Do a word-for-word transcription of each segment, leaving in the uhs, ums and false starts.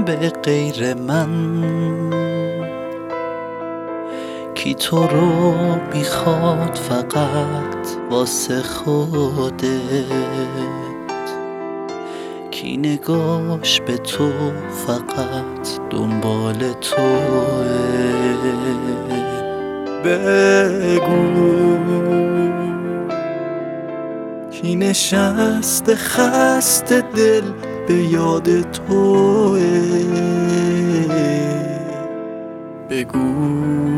به غیر من؟ کی تو رو میخواد فقط واسه خودت؟ کی نگاش به تو فقط دنبال توه؟ بگو کی نشسته خسته دل به یاد توه؟ بگو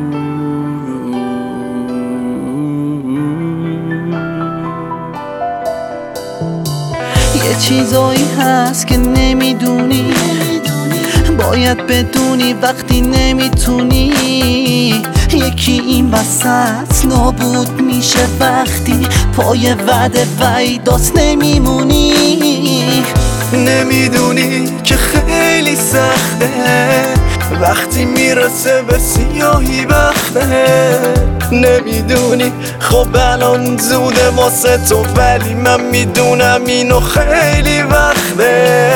یه چیزایی هست که نمیدونی، باید بدونی وقتی نمیتونی. یکی این وسط نابود میشه وقتی پای وعده وعیدات نمیمونی. نمیدونی که خیلی سخته وقتی میرسه به سیاهی وقته. نمیدونی خب الان زوده واسه تو، ولی من میدونم اینو خیلی وقته.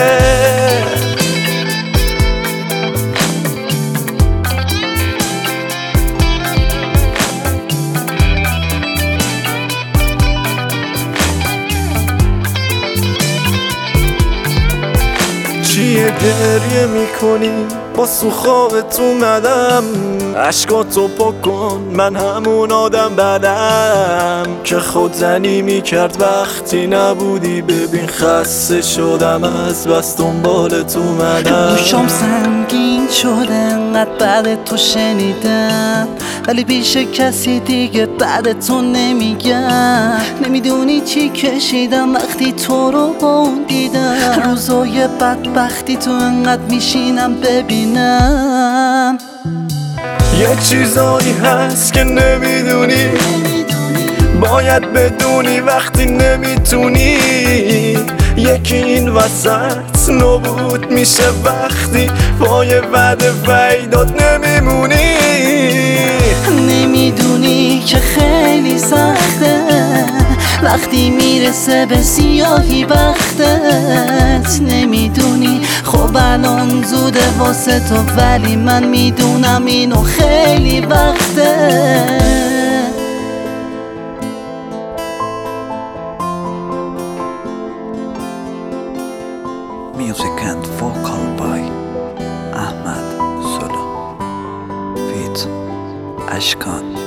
چیه گریه میکنی؟ با سوخابت اومدم، عشقاتو پاک کن، من همون آدم بدم که خودزنی میکرد وقتی نبودی. ببین خسته شدم از بس دنبالت اومدم. دوشم سنگین شده انقدر بعد تو شنیدم، ولی پیش کسی دیگه بعد تو نمیگم. نمیدونی چی کشیدم وقتی تو رو با اون دیدم. روزای بدبختی تو انقدر میشینم ببینم. یه چیزایی هست که نمیدونی، باید بدونی وقتی نمیتونی. یکی این وسط نابود میشه وقتی پای وعده وعیدات نمیمونی. نمیدونی که خیلی سخته وقتی میرسه به سیاهی وقتت. نمیدونی خب الان زوده واسه تو، ولی من میدونم اینو خیلی وقته. Music and vocal by Ahmad Solo feat Ashkan.